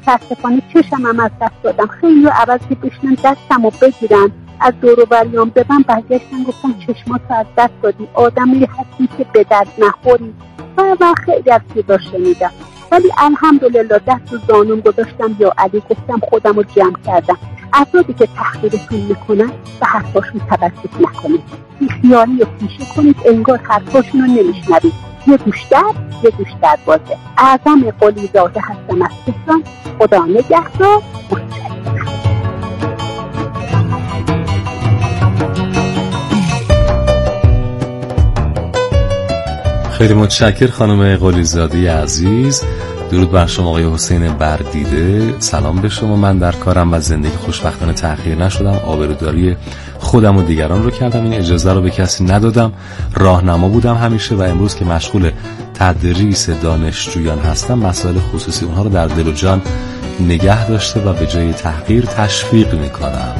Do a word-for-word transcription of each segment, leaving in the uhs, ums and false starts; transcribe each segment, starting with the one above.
متاسفانه چشم هم از دست دادم. خیلی عوض که بشنن دستم رو بگیرن از دور و بریام ببن، برگشتن گفتن چشماتو از دست دادی، آدمی هستی که به درد نخوری و و خیلی از چیزا شنیدم. ولی الحمدلله دست و زانوم گذاشتم یا علی، گفتم خودم رو جمع کردم. افرادی که تحقیرتون میکنن به حرفاشون توجه نکنید، بیخیالی رو پیشه کنید انگار حرفاشون رو نمیشنوید. یه گوش در یه گوش در بازه. اعظم قلی زاده هستم از تهران. خدا نگهدار. خیلی متشکر خانم قلیزاده عزیز. درود بر شما آقای حسین بردیده. سلام به شما. من در کارم و زندگی خوشبختانه تأخیر نشدم، آبروداری خودم و دیگران رو کردم، این اجازه رو به کسی ندادم، راهنما بودم همیشه و امروز که مشغول تدریس دانشجویان هستم مسائل خصوصی اونها رو در دل و جان نگه داشته و به جای تحقیر تشویق میکنم.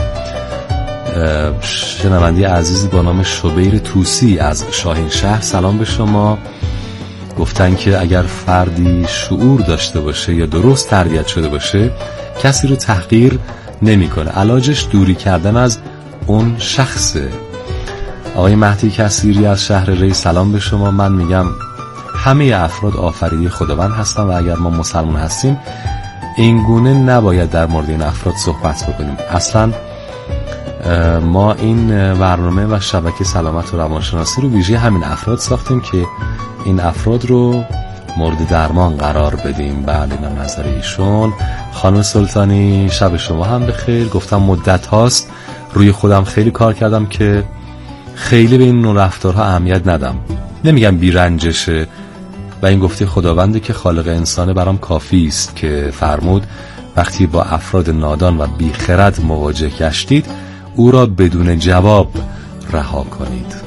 شنوندی عزیزی با نام شبیر توسی از شاهین شهر، سلام به شما. گفتن که اگر فردی شعور داشته باشه یا درست تربیت شده باشه کسی رو تحقیر نمیکنه، علاجش دوری کردن از اون شخصه. آقای مهدی کثیری از شهر ری، سلام به شما. من میگم همه افراد آفریده خداوند هستن و اگر ما مسلمان هستیم این گونه نباید در مورد این افراد صحبت بکنیم. اصلا ما این برنامه و شبکه سلامت و روانشناسی رو ویژه همین افراد ساختیم که این افراد رو مورد درمان قرار بدیم. بله اینم نظر ایشون. خانم سلطانی شب شما هم بخیر. گفتم مدت هاست روی خودم خیلی کار کردم که خیلی به این نوع رفتارها اهمیت ندم. نمیگم بی رنجشه و این گفته خداونده که خالق انسانه برام کافی است که فرمود وقتی با افراد نادان و بی خرد مواجه گشتید او را بدون جواب رها کنید.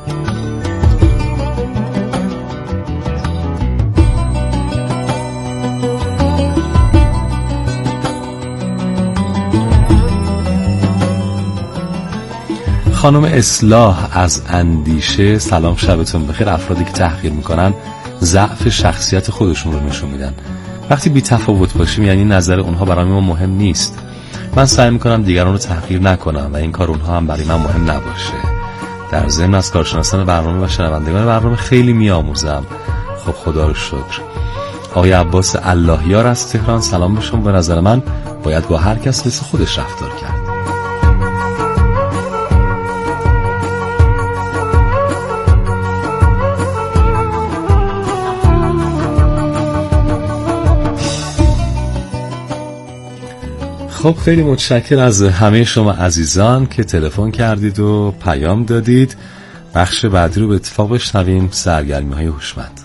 خانم اصلاح از اندیشه، سلام شبتون بخیر. افرادی که تحقیر میکنن ضعف شخصیت خودشون رو نشون میدن. وقتی بی تفاوت باشیم یعنی نظر اونها برای ما مهم نیست. من سعی میکنم دیگران رو تحقیر نکنم و این کار اونها هم برای من مهم نباشه. در ضمن از کارشناسان برنامه و شنوندگان برنامه خیلی میآموزم. خب خدا رو شکر. آقای عباس اللهیار از تهران، سلام به شما. به نظر من باید با هر کس مثل خودش رفتار کرد. خب خیلی متشکر از همه شما عزیزان که تلفن کردید و پیام دادید. بخش بعدی رو به اتفاق بشنویم، سرگرمی های هوشمند.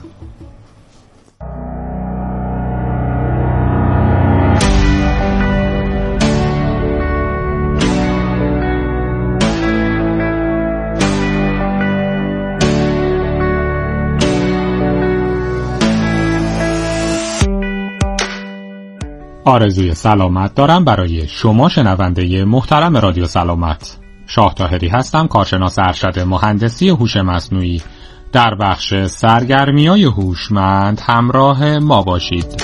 آرزوی سلامت دارم برای شما شنونده محترم رادیو سلامت. شاه طاهری هستم، کارشناس ارشد مهندسی هوش مصنوعی. در بخش سرگرمی‌های هوشمند همراه ما باشید.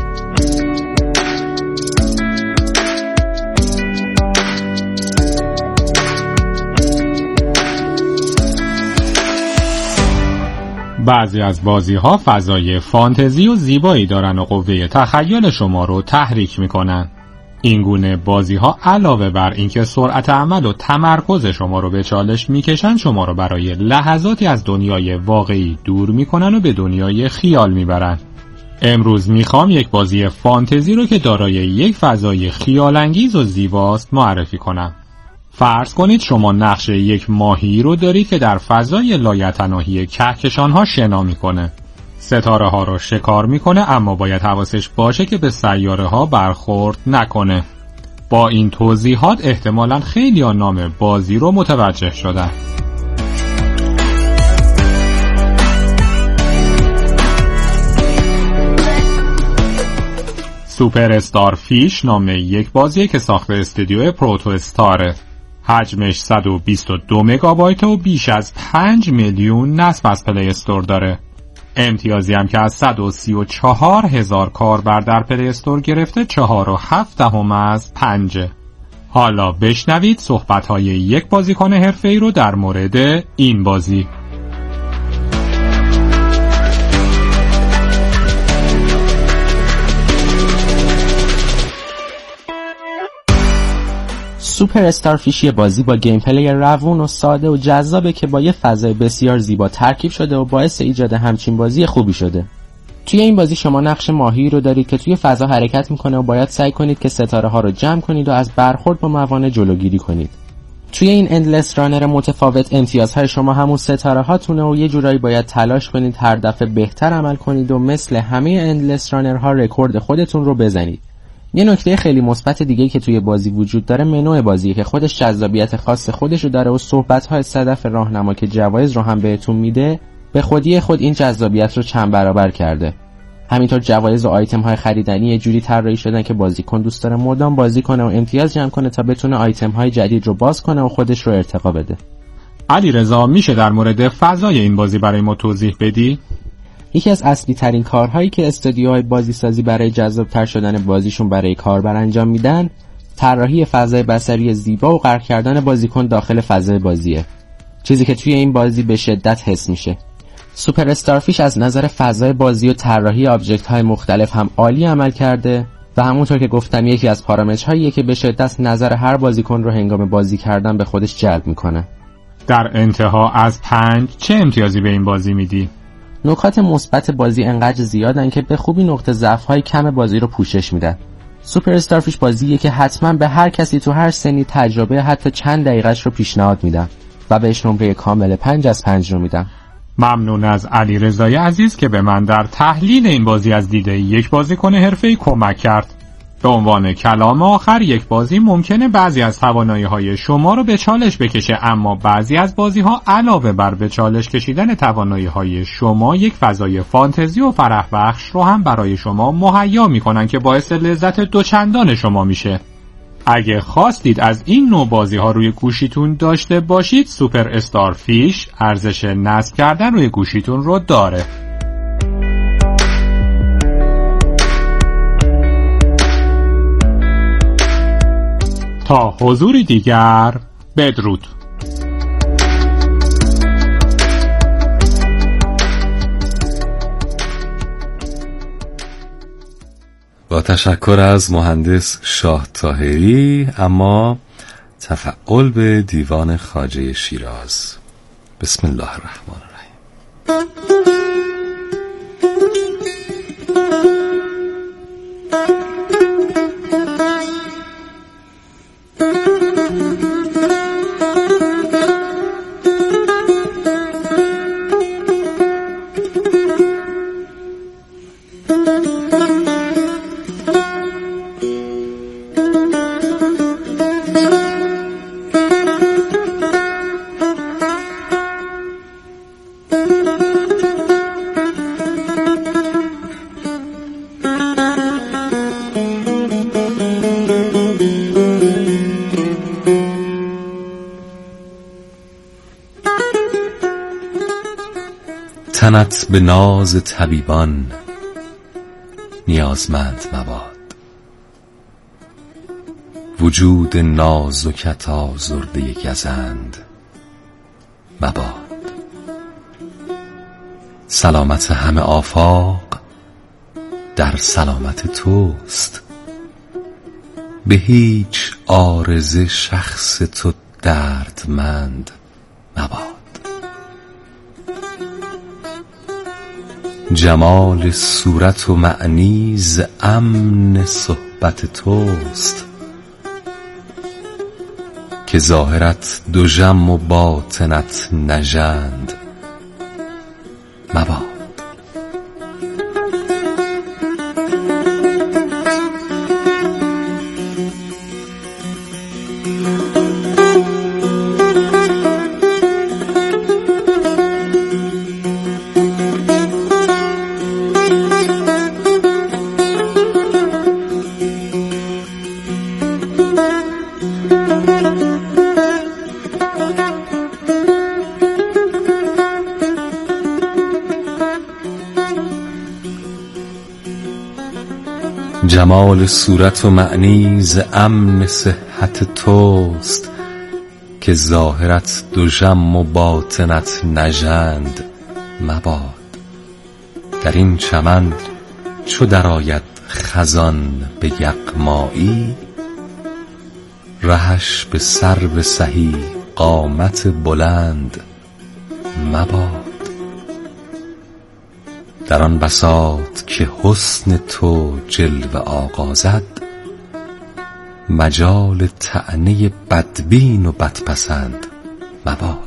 بعضی از بازی‌ها فضای فانتزی و زیبایی دارن و قوه تخیل شما رو تحریک میکنن. این گونه بازی‌ها علاوه بر اینکه سرعت عمل و تمرکز شما رو به چالش میکشن، شما رو برای لحظاتی از دنیای واقعی دور میکنن و به دنیای خیال میبرن. امروز میخوام یک بازی فانتزی رو که دارای یک فضای خیال‌انگیز و زیباست معرفی کنم. فرض کنید شما نقش یک ماهی رو دارید که در فضای لایتناهی کهکشان‌ها شنا میکنه. ستاره ها رو شکار میکنه، اما باید حواسش باشه که به سیاره ها برخورد نکنه. با این توضیحات احتمالاً خیلی ها نام بازی رو متوجه شدن. سوپر استار فیش نام یک بازیه که ساخت استودیو پروتو استاره. حجمش صد و بیست و دو مگابایت و بیش از پنج میلیون نصب از پلی استور داره. امتیازی هم که از صد و سی و چهار هزار کاربر در پلی استور گرفته چهار و هفت دهم از پنجه. حالا بشنوید صحبت‌های یک بازیکن حرفه‌ای رو در مورد این بازی. سوپر استارفیش یه بازی با گیم پلی روون و ساده و جذابه که با یه فضای بسیار زیبا ترکیب شده و باعث ایجاد همچین بازی خوبی شده. توی این بازی شما نقش ماهی رو دارید که توی فضا حرکت میکنه و باید سعی کنید که ستاره ها رو جمع کنید و از برخورد با موانع جلوگیری کنید. توی این اندلس رانر متفاوت امتیازهای شما همون ستاره هاتونه و یه جورایی باید تلاش کنید هر دفعه بهتر عمل کنید و مثل همه اندلس رانرها رکورد خودتون رو بزنید. یه نکته خیلی مثبت دیگه که توی بازی وجود داره منو بازیه که خودش جذابیت خاص خودش رو داره و صحبت‌های صدف راهنما که جوایز رو هم بهتون میده به خودی خود این جذابیت رو چند برابر کرده. همینطور جوایز و آیتم‌های خریدنی یه جوری طراحی شدن که بازیکن دوست داره مدام بازی کنه و امتیاز جمع کنه تا بتونه آیتم‌های جدید رو باز کنه و خودش رو ارتقا بده. علیرضا میشه در مورد فضای این بازی برای ما توضیح بدی؟ یکی از اصلی ترین کارهایی که استودیوهای بازی سازی برای جذاب‌تر شدن بازیشون برای کاربر انجام میدن، طراحی فضای بصری زیبا و غرق کردن بازیکن داخل فضای بازیه. چیزی که توی این بازی به شدت حس میشه. سوپر استارفیش از نظر فضای بازی و طراحی آبجکت‌های مختلف هم عالی عمل کرده و همونطور که گفتم یکی از پارامترهاییه که به شدت نظر هر بازیکن رو هنگام بازی کردن به خودش جلب میکنه. در انتها از پنج چه امتیازی به این بازی میدی؟ نکات مثبت بازی انقدر زیادن که به خوبی نقطه ضعف‌های کم بازی رو پوشش میدن. سوپر استارفیش بازیه که حتما به هر کسی تو هر سنی تجربه حتی چند دقیقه‌اش رو پیشنهاد میدم و بهش نمره کامل پنج از پنج رو میدم. ممنون از علیرضای عزیز که به من در تحلیل این بازی از دیده یک بازیکن حرفه‌ای کمک کرد. به عنوان کلام آخر، یک بازی ممکنه بعضی از توانایی‌های شما رو به چالش بکشه، اما بعضی از بازی‌ها علاوه بر به چالش کشیدن توانایی‌های شما یک فضای فانتزی و فرح بخش رو هم برای شما مهیا می‌کنن که باعث لذت دوچندان شما میشه. اگه خواستید از این نوع بازی‌ها روی گوشیتون داشته باشید، سوپر استارفیش ارزش نصب کردن روی گوشیتون رو داره. تا حضوری دیگر، بدرود. با تشکر از مهندس شاه طاهری. اما تفعل به دیوان خواجه شیراز. بسم الله الرحمن الرحیم. تنت به ناز طبیبان نیازمند مباد، وجود نازکت آزرده گزند مباد. سلامت همه آفاق در سلامت توست، به هیچ عارضه شخص تو دردمند مباد. جمال صورت و معنی ز امن صحبت توست، که ظاهرت دژم و باطنت نژند مباد. جمال صورت و معنی ز امن صحت توست، که ظاهرت دژم و باطنت نژند مباد. در این چمن چو درآید خزان به یغمایی، رهش به سرو سهی قامت بلند مباد. در آن بساط که حسن تو جلوه آغازد، مجال طعنه بدبین و بدپسند مباد.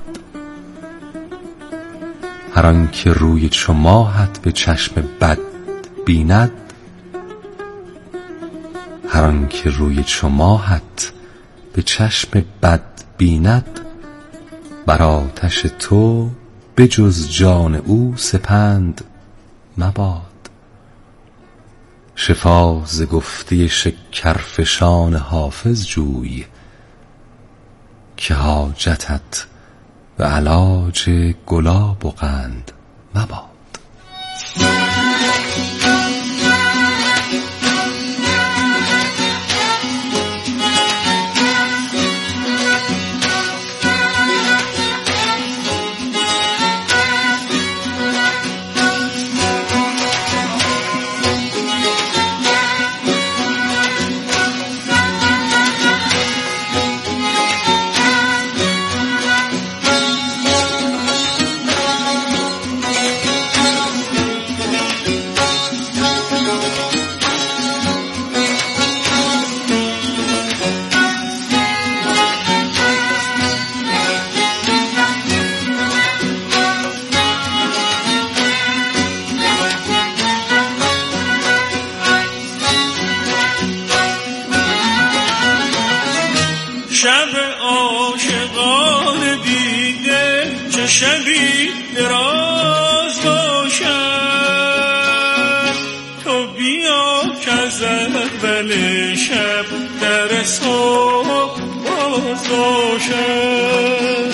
هر آن که روی چو ماهت به چشم بد بیند، هر آن که روی چو ماهت به چشم بد بیند، بر آتش تو بجز جان او سپند مباد. شفا ز گفته شکرفشان حافظ جوی، که حاجتت به علاج گلاب و قند مباد. شب عاشقان دیده چه شبی دراز باشد، تو بیا که از اول شب در صبح باز باشد.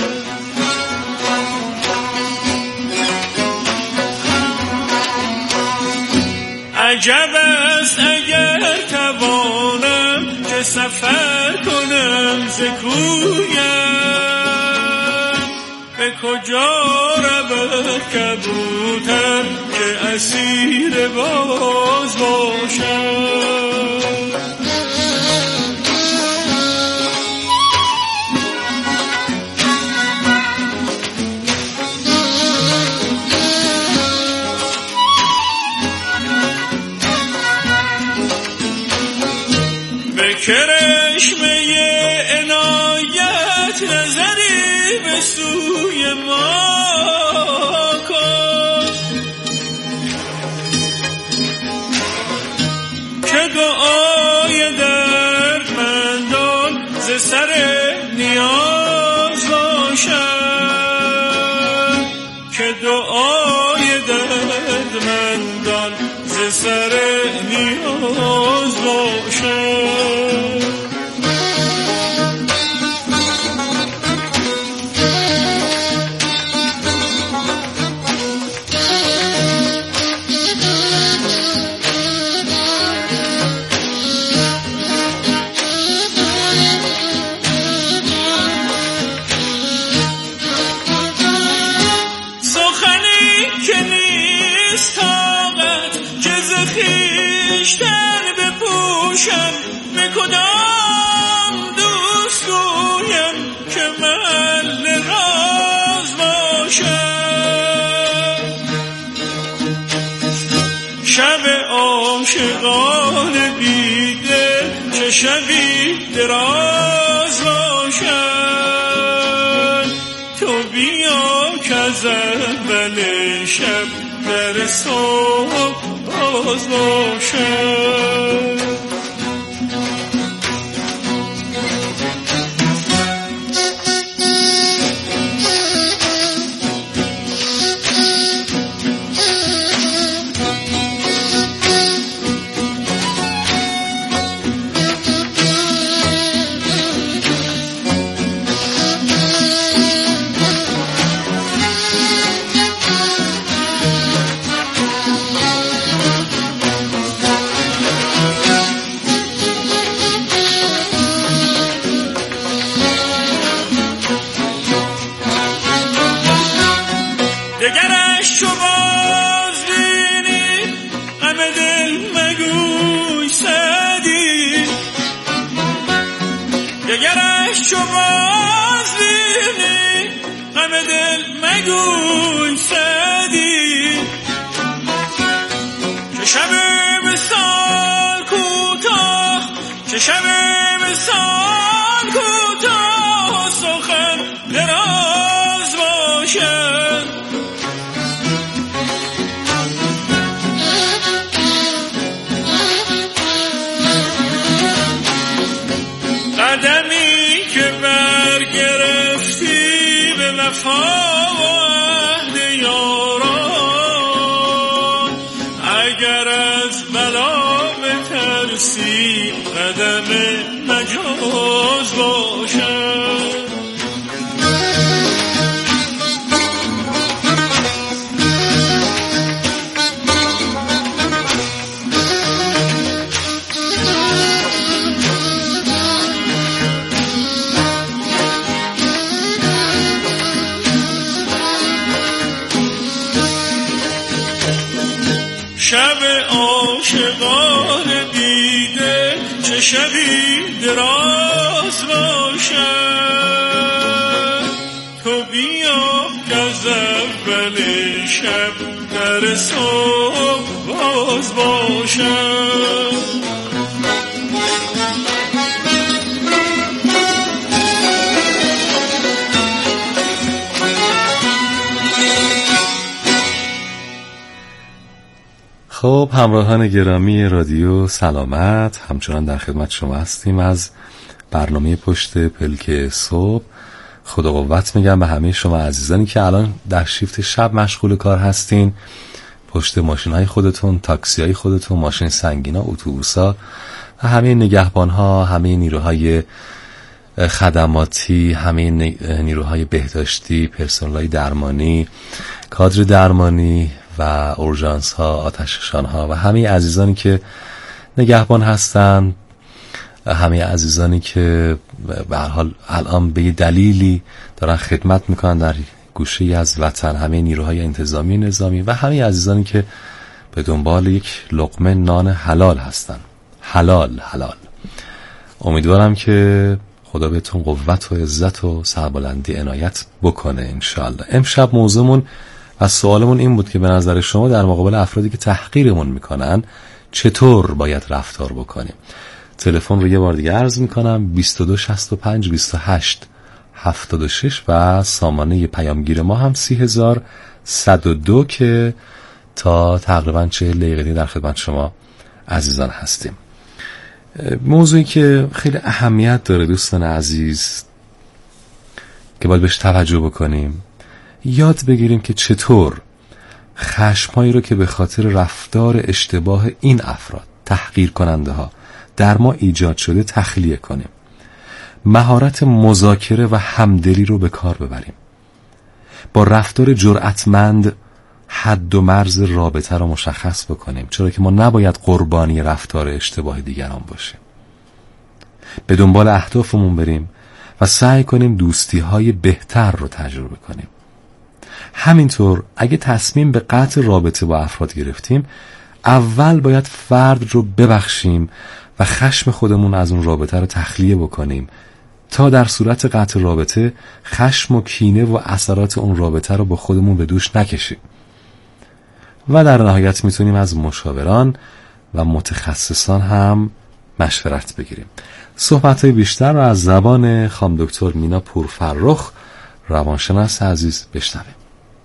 عجب است اگر توانم که سفر کنم ز کویم، به کجا رود کبوتر که اسیر باز باشد. کرشمه عنایت نظری به سوی ما کن، که دعای دردمندان ز سر نیاز باشد، که دعای دردمندان ز سر نیاز باشد. به کدام دوست گویم که محل راز باشد. شب عاشقان بیدل چه شبی دراز باشد، تو بیا که از اول شب در صبح باز باشد. چه شب مثال کوتاه سخن دراز باشد. قدمی که برگرفتی به وفا و عهد یاران، اگر از بلا بترسی قدم مجاز باشد. شب عاشقان دیده چه شبی دراز باشد. تو بیا که از اول شب در صبح باز باشد. خب همراهان گرامی رادیو سلامت، همچنان در خدمت شما هستیم از برنامه پشت پلک صبح. خدا قوت میگم به همه شما عزیزانی که الان در شیفت شب مشغول کار هستین، پشت ماشین های خودتون، تاکسی های خودتون، ماشین سنگینا، اتوبوسا و همه نگهبان ها، همه نیروهای خدماتی، همه نیروهای بهداشتی، پرسنل‌های درمانی، کادر درمانی و اورژانس ها، آتش‌نشان ها و همه عزیزانی که نگهبان هستن، همه عزیزانی که به هر حال الان به دلیلی دارن خدمت میکنن در گوشه‌ای از وطن، همه نیروهای انتظامی نظامی و همه عزیزانی که به دنبال یک لقمه نان حلال هستن. حلال حلال. امیدوارم که خدا بهتون قوت و عزت و سربلندی عنایت بکنه انشالله. امشب موضوعمون و سوالمون این بود که به نظر شما در مقابل افرادی که تحقیرمون میکنن چطور باید رفتار بکنیم؟ تلفن رو یه بار دیگه عرض میکنم: بیست و دو شصت و پنج بیست و هشت هفتاد و شش و سامانه پیامگیر ما هم سی هزار صد و دو که تا تقریبا چهل دقیقه در خدمت شما عزیزان هستیم. موضوعی که خیلی اهمیت داره دوستان عزیز که باید بهش توجه بکنیم، یاد بگیریم که چطور خشمهایی رو که به خاطر رفتار اشتباه این افراد تحقیر کننده ها در ما ایجاد شده تخلیه کنیم. مهارت مذاکره و همدلی رو به کار ببریم. با رفتار جرأتمند حد و مرز رابطه رو مشخص بکنیم، چرا که ما نباید قربانی رفتار اشتباه دیگران باشیم. به دنبال اهدافمون بریم و سعی کنیم دوستی های بهتر رو تجربه کنیم. همینطور اگه تصمیم به قطع رابطه با افراد گرفتیم، اول باید فرد رو ببخشیم و خشم خودمون از اون رابطه رو تخلیه بکنیم تا در صورت قطع رابطه خشم و کینه و اثرات اون رابطه رو با خودمون به دوش نکشیم. و در نهایت میتونیم از مشاوران و متخصصان هم مشورت بگیریم. صحبت‌های بیشتر رو از زبان خانم دکتر مینا پورفرخ، روانشناس عزیز، بشنویم.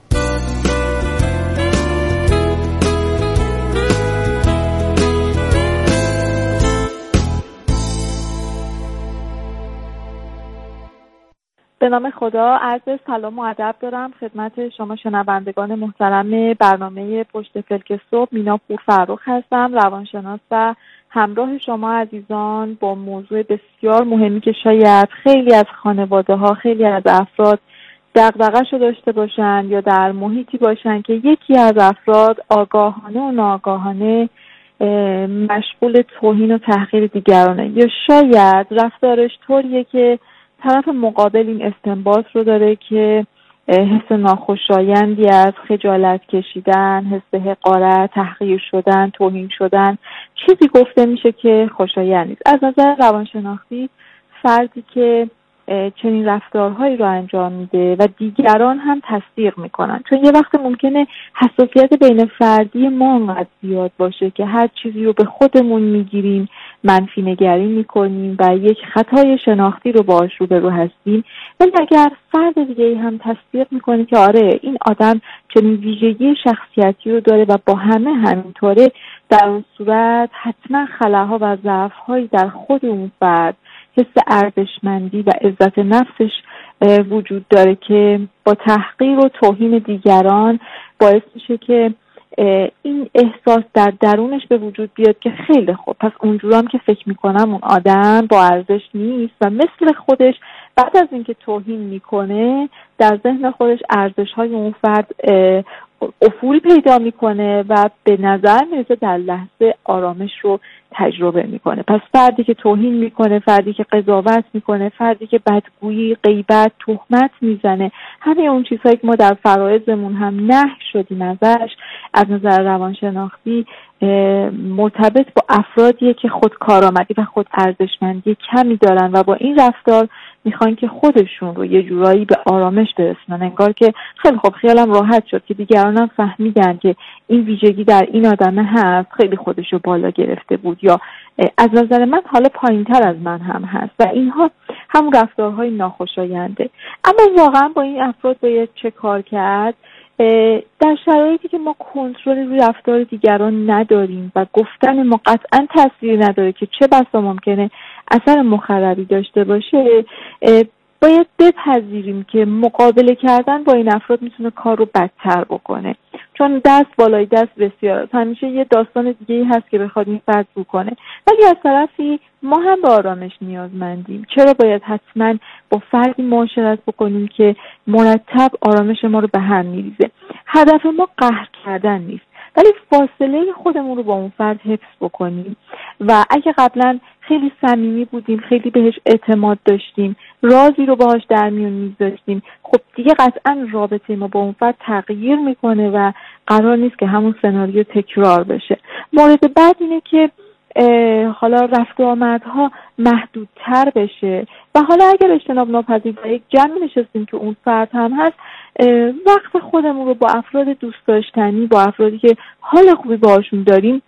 به نام خدا، عرض سلام و ادب دارم خدمت شما شنوندگان محترم برنامه پشت پلک صبح. مینا پورفرخ هستم، روانشناس و همراه شما عزیزان با موضوع بسیار مهمی که شاید خیلی از خانواده ها، خیلی از افراد دغدغه‌شو داشته باشن یا در محیطی باشن که یکی از افراد آگاهانه و ناآگاهانه مشغول توهین و تحقیر دیگرانه، یا شاید رفتارش طوریه که طرف مقابل این استنباط رو داره که حس ناخوشایندی از خجالت کشیدن، حس حقارت، تحقیر شدن، توهین شدن، چیزی گفته میشه که خوشایند نیست. از نظر روانشناختی فردی که چنین رفتارهایی رو انجام میده و دیگران هم تصدیق میکنن. چون یه وقت ممکنه حساسیت بین فردی ما انقدر زیاد باشه که هر چیزی رو به خودمون میگیریم، منفی نگری میکنیم و یک خطای شناختی رو باهاش روبرو هستیم. ولی اگر فرد دیگه‌ای هم تصدیق میکنه که آره این آدم چنین ویژگی شخصیتی رو داره و با همه همینطوره، در اون صورت حتما خلاها و ضعف‌هایی در خود اون فرد، حس ارزشمندی و عزت نفسش وجود داره که با تحقیر و توهین دیگران باعث میشه که این احساس در درونش به وجود بیاد که خیلی خوب، پس اونجور هم که فکر میکنم اون آدم با ارزش نیست و مثل خودش بعد از اینکه توهین میکنه در ذهن خودش ارزش‌های اون فرد افول پیدا میکنه و به نظر میرسه در لحظه آرامش رو تجربه میکنه. پس فردی که توهین میکنه، فردی که قضاوت میکنه، فردی که بدگویی، غیبت، تهمت میزنه، همه اون چیزهایی که ما در فرائضمون هم نهی شدیم ازش، از نظر روانشناختی مرتبط با افرادیه که خود کارآمدی و خود ارزشمندی کمی دارن و با این رفتار میخوان که خودشون رو یه جورایی به آرامش برسونن. انگار که خیلی خوب خیالم راحت شد که دیگرانم فهمیدن که این ویژگی در این آدمه هست، خیلی خودش رو بالا گرفته بود یا از نظر من حالا پایین‌تر از من هم هست و اینها هم رفتارهای ناخوشاینده. اما واقعا با این افراد باید چه کار کرد؟ در شرایطی که ما کنترل روی رفتار دیگران نداریم و گفتن ما قطعا تاثیر نداره که چه بسا ممکنه اثر مخربی داشته باشه، باید بپذیریم که مقابله کردن با این افراد میتونه کار رو بدتر بکنه. چون دست بالای دست بسیار است. همیشه یه داستان دیگه‌ای هست که بخواد این فرد رو کنه. ولی از طرفی ما هم به آرامش نیازمندیم. چرا باید حتما با فردی معاشرت بکنیم که مرتب آرامش ما رو به هم میریزه؟ هدف ما قهر کردن نیست، ولی فاصله خودمون رو با اون فرد حفظ بکنیم و اگه قبلا خیلی صمیمی بودیم، خیلی بهش اعتماد داشتیم، رازی رو باهاش در میون میذاشتیم، خب دیگه قطعا رابطه ما با اون فرد تغییر میکنه و قرار نیست که همون سناریو تکرار بشه. مورد بعد اینه که حالا رفت و آمدها محدودتر بشه و حالا اگر اجتناب ناپذیر در یک جمعی نشستیم که اون فرد هم هست، وقت خودمون رو با افراد دوست داشتنی، با افرادی که حال خوبی باهاشون داریم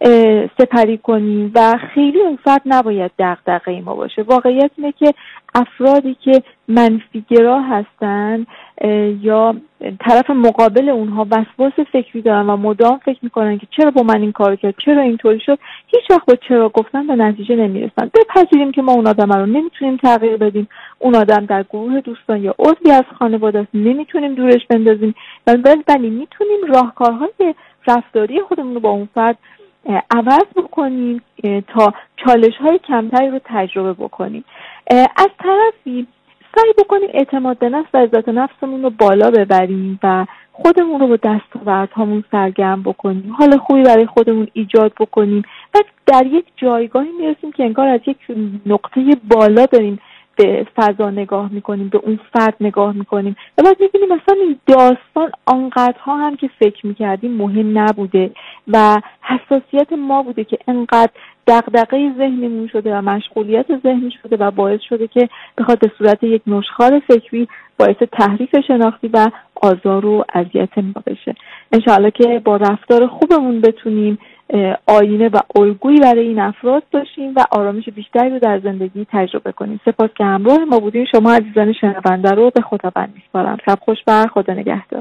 سپری کنیم و خیلی اون فرد نباید دغدغه ما باشه. واقعیت اینه که افرادی که منفی‌گرا هستن یا طرف مقابل اونها وسواس فکری دارن و مدام فکر میکنن که چرا با من این کار کرد، چرا اینطوری شد، هیچ وقت با چرا گفتن به نتیجه نمیرسن. بپذیریم که ما اون آدم رو نمیتونیم تغییر بدیم، اون آدم در گروه دوستان یا عضوی از خانواده است، نمیتونیم دورش بندازیم، ولی ولی میتونیم راهکارهای رفتاری خودمون رو با اون فرد عوض بکنیم تا چالش‌های کمتری رو تجربه بکنیم. از طرفی سعی بکنیم اعتماد به نفس و عزت نفسمون رو بالا ببریم و خودمون رو با دستاوردهامون سرگرم بکنیم، حال خوبی برای خودمون ایجاد بکنیم و در یک جایگاهی میرسیم که انگار از یک نقطه بالا داریم به فضا نگاه میکنیم، به اون فرد نگاه میکنیم و بعد میبینیم مثلا این داستان آنقدرها هم که فکر میکردیم مهم نبوده و حساسیت ما بوده که انقدر دغدغه ذهنمون شده و مشغولیت ذهنی شده و باعث شده که بخواد به صورت یک نشخوار فکری باعث تحریف شناختی و آزار و اذیت ما بشه. انشاءالله که با رفتار خوبمون بتونیم آینه و الگویی برای این افراد باشیم و آرامش بیشتری رو در زندگی تجربه کنیم. سپاس که همراه ما بودین. شما عزیزان شنونده رو به خداوند میسپارم. شب خوش بر خدا نگهدار.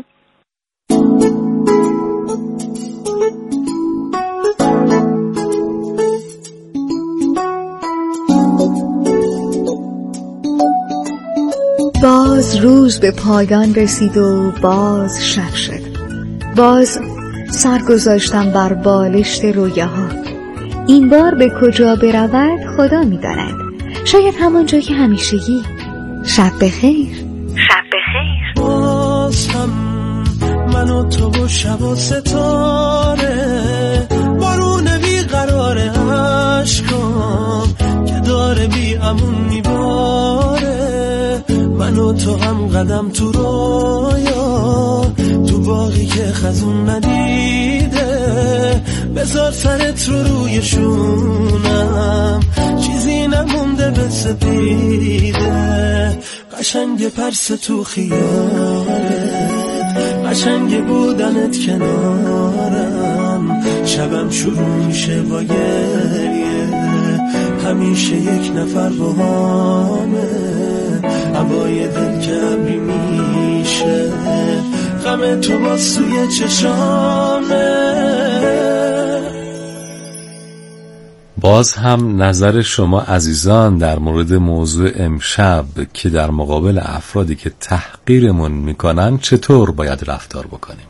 باز روز به پایان رسید و باز شب شد. باز سر گذاشتم بر بالشت رویاها. این بار به کجا برود خدا می‌داند. شاید همون جا که همیشگی. شب بخیر. شب بخیر. باز هم من و تو و شب و ستاره، بارون بیقرار عشقام که داره بی امون میباره، من و تو هم قدم تو رویا، تو باقی که خزون ندیده، بذار سرت رو روی شونم، چیزی نمونده به سپیده، قشنگ پرس تو خیالت، قشنگ بودنت کنارم، شبم شروع میشه با گریه، همیشه یک نفر باهامه، هوای دل که ابری میشه، غم تو با سوی چشامه. باز هم نظر شما عزیزان در مورد موضوع امشب که در مقابل افرادی که تحقیرمون میکنن چطور باید رفتار بکنیم؟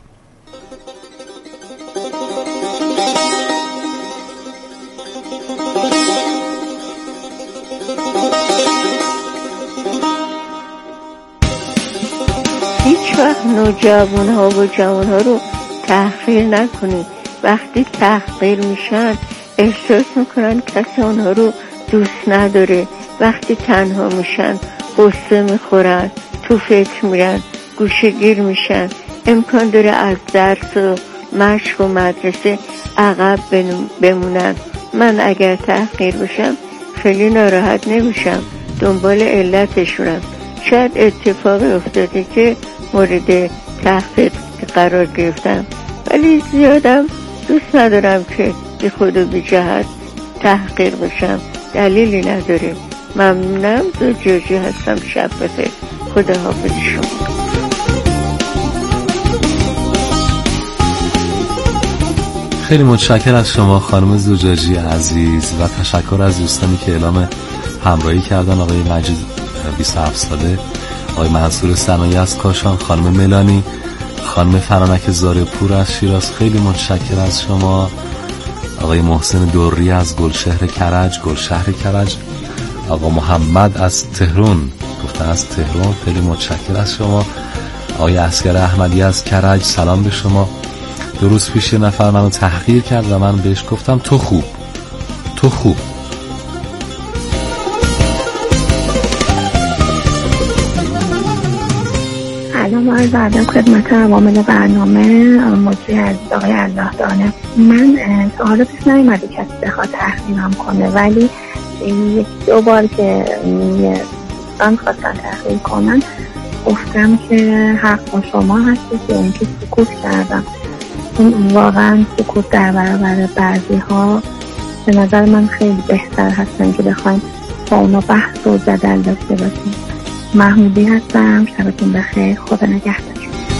هیچ وقت نوجوان ها و جوان ها رو تحقیر نکنید. وقتی تحقیر میشن احساس میکنن کسی آنها رو دوست نداره. وقتی تنها میشن غصه میخورن، تو فکر میرن، گوشه گیر میشن، امکان داره از درس و مشق و مدرسه عقب بمونن. من اگر تحقیر بشم خیلی ناراحت نمیشم، دنبال علتشونم. شاید اتفاقی افتاده که مورد تحقیر قرار گرفتم، ولی زیادم دوست ندارم که بی خود و بی جهت تحقیر بشم، دلیلی نداره. ممنونم. زوجیاجی هستم. شب بخیر. خدا حافظ شما. خیلی متشکر از شما خانم زوجاجی عزیز و تشکر از دوستانی که اعلام همراهی کردن. آقای مجید بیست و هفت ساله، آقای منصور صنایع از کاشان، خانم ملانی، خانم فرانک زارپور از شیراز، خیلی متشکر از شما. آقای محسن دوری از گلشهر کرج، گلشهر کرج، آقا محمد از تهران، گفتن از تهران، خیلی متشکر از شما. آقای اسکر احمدی از کرج، سلام به شما. دو روز پیش یه نفر منو تحقیر کرد و من بهش گفتم تو خوب، تو خوب. سلام عرض ادب خدمت عوامل برنامه. مجری عزیز آقای الله دانه، من سوال پیش نیومده کسی بخواد تحقیرم کنه، ولی یک دو بار که من خواستن تحقیر کنن گفتم که حق با شما هستی که اینکه سکوت کردم. این واقعا سکوت در برابر بعضی ها به نظر من خیلی بهتر هستن که بخوایم با اونا بحث و جدل داشته باشیم. محمودی هستم. شبتون بخیر. خدا نگهدار.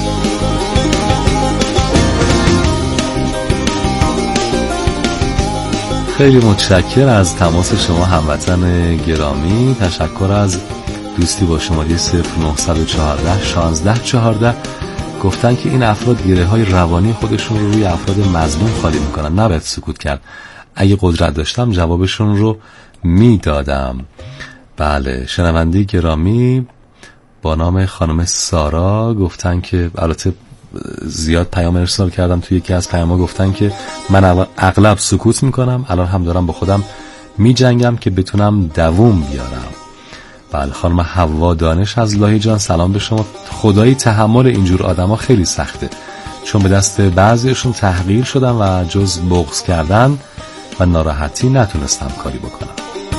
خیلی متشکر از تماس شما هموطن گرامی. تشکر از دوستی با شماره صفر نه یک چهار شانزده چهارده. گفتن که این افراد گره های روانی خودشون رو روی افراد مظلوم خالی میکنن، نباید سکوت کرد. اگه قدرت داشتم جوابشون رو میدادم. بله، شنونده گرامی با نام خانم سارا گفتن که، البته زیاد پیام ارسال کردم، توی یکی از پیام‌ها گفتن که من اغلب سکوت میکنم، الان هم دارم با خودم میجنگم که بتونم دووم بیارم. بله، خانم حوا دانش از لاهیجان، سلام به شما. خدایی تحمل اینجور آدما خیلی سخته، چون به دست بعضیشون تحقیر شدم و جز بغض کردن و ناراحتی نتونستم کاری بکنم.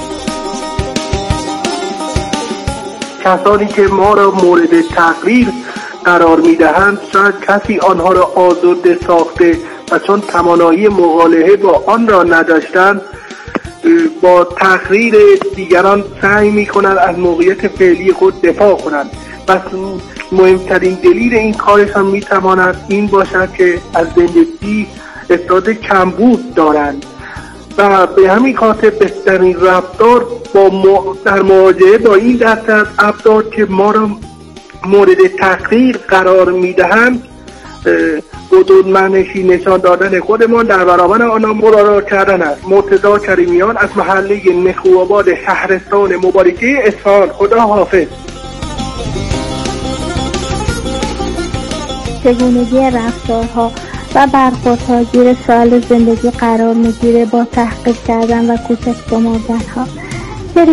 کسانی که ما را مورد تحقیر قرار میدهند شاید کسی آنها را آزرده ساخته و چون توانایی مقالحه با آن را نداشتند با تحقیر دیگران سعی میکنند از موقعیت فعلی خود دفاع کنند. پس مهمترین دلیل این کارشان میتواند این باشد که از زندگی احساس کمبود دارند و به همین خاطر بهترین رفتار با م... در مواجهه با این دسته از افراد که ما را مورد تحقیر قرار میدهند قدرتمندی نشان دادن خودمان در برابر آنها مراعات کردن است. مرتضی کریمیان از محله نخواباد شهرستان مبارکه اصفهان. خدا حافظ. چگونگی رفتارها و برخوردها زیر سوال زندگی قرار میگیره با تحقیر کردن و کوچک شمردنها.